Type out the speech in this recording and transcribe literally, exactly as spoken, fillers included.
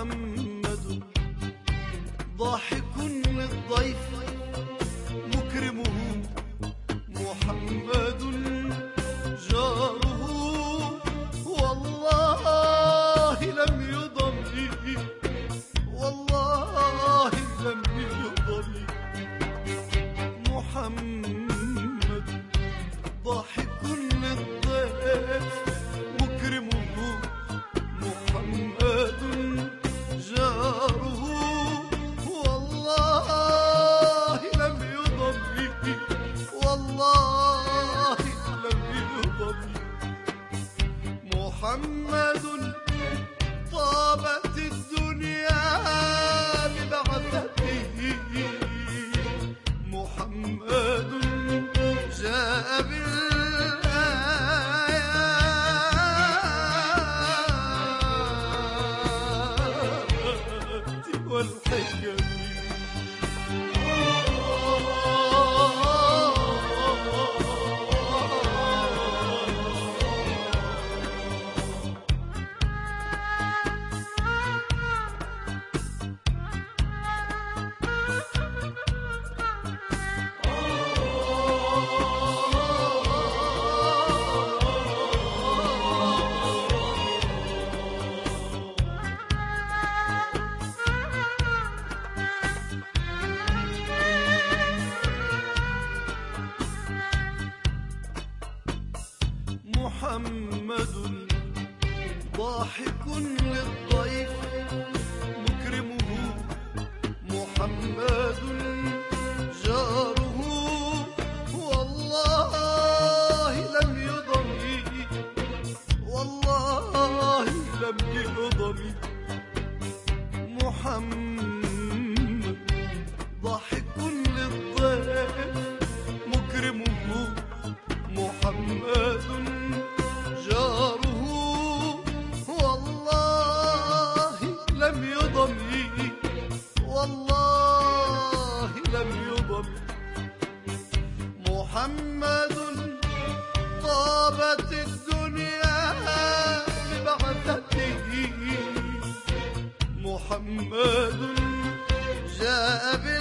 محمد ضاحك للضيف مكرمه، محمد جاره والله لم يضل، والله لم يضل. محمد ضاحك للضيف مكرمه، محمد جاره والله لم يضل، والله لم يضل. محمد طابت الدنيا ببعثته، محمد جاء بالآيات والحكم. محمد ضاحك للضيف مكرمه، محمد جاره والله لم يضل، والله لم يضل. محمد ضاحك للضيف مكرمه، محمد جاره والله لم يضل، والله لم يضل. محمد طابت الدنيا ببعثته، محمد جاء